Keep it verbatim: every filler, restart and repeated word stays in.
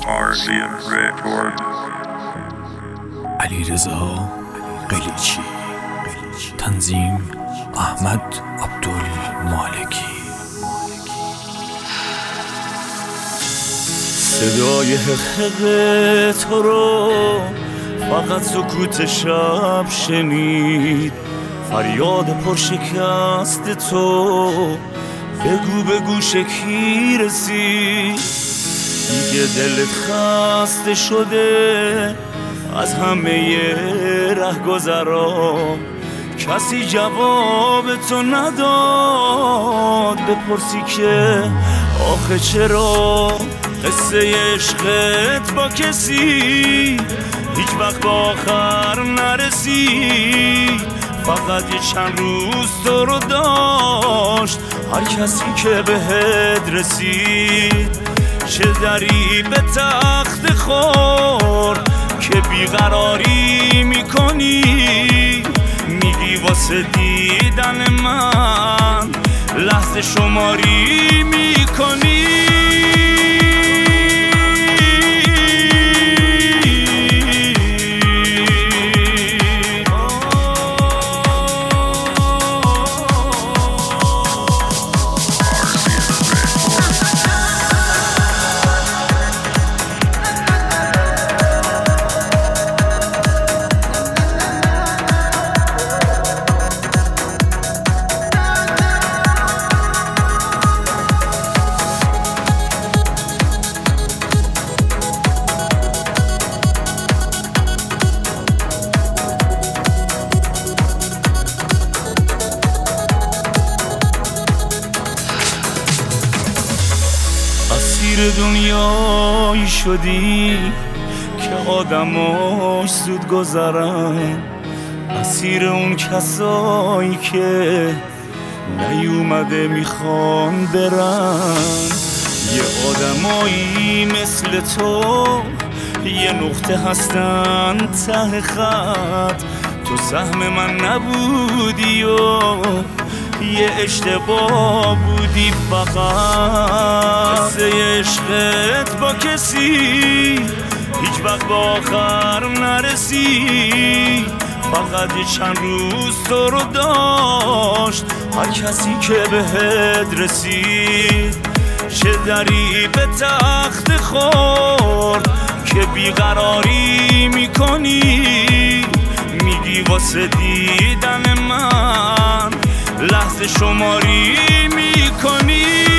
علیرضا قلیچی، تنظیم احمد عبدالمالکی. صدای حقیق تو رو فقط سکوت شب شنید، فریاد پرشکست تو بگو به گوش کی رسید. دیگه دلت خسته شده از همه رهگذرا، کسی جواب تو نداد، بپرسی که آخه چرا. قصه عشقت با کسی هیچ وقت با آخر نرسید، فقط یه چند روز تو رو داشت هر کسی که بهت رسید. چه دری به تخت خورد که بیقراری میکنی، میگی واسه دیدن من لحظه شماری میکنی. اسیر دنیایی شدی که آدماش زود گذرن، اسیر اون کسایی که نیومده میخوان برن. یه آدمایی مثل تو یه نقطه هستن ته خط، تو سهم من نبودی و یه اشتباه بودی فقط. قصه عشقت با کسی هیچ وقت با آخر نرسید، فقط یه چند روز تو رو داشت هر کسی که بهت رسید. چه دری به تخت خورد که بیقراری میکنی، میگی واسه دیدن من لحظه شماری میکنی.